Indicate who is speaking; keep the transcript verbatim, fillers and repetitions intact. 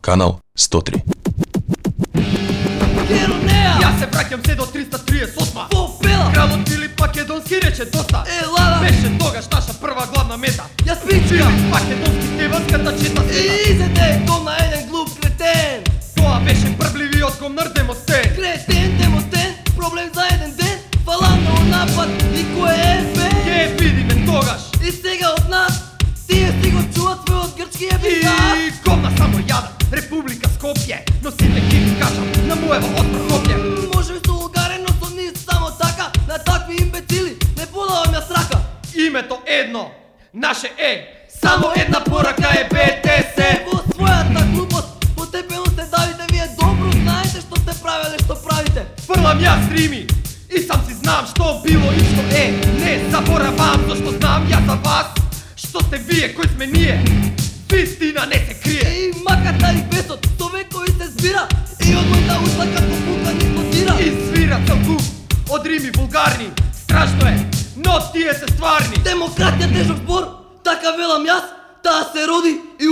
Speaker 1: Kanal sto tri.
Speaker 2: Ja se vraćam se do trista trideset osma.
Speaker 3: Popela
Speaker 2: Kralj od Filip Makedonski reče dosta.
Speaker 3: E lala
Speaker 2: Beše toga naša prva glavna meta.
Speaker 3: Ja spička
Speaker 2: Filip Makedonski Stevanska ta četa
Speaker 3: I
Speaker 2: sveta.
Speaker 3: iza te kom na jedan glup kreten.
Speaker 2: Тоа беше првливи отком на Демостен.
Speaker 3: Kreten, Demostен, problem za jedan den. Falanga u napad i ko je F B.
Speaker 2: Ке видиме тогаш.
Speaker 3: I сега от нас ти е стиго чуват свой от грчки епизод.
Speaker 2: И комна само јадан, Република Скопје. Носите киви кажам на моево остров Скопје.
Speaker 3: Може би su ugarен, но sam nis samo taka. Na takvi imbecili ne podavам ja straha.
Speaker 2: Името едно, наше е. Само една порака е Б Т С.
Speaker 3: Во својата глупост постепено сте давите. Вие добро знаете што сте правили, што правите.
Speaker 2: Фрлам јас рими и сам си знам што било и што е. Не заборавам зашто знам ја за вас. Што сте вие, кои сме ние. Вистина не се крие.
Speaker 3: И маката и бесот, човек кој се збира. И одмah да ушла како пука ни плотира.
Speaker 2: И свира цел куп од рими вулгарни. Страшно е, но тие се стварни.
Speaker 3: Демократија тежок збор, така велам јас, таа се роди и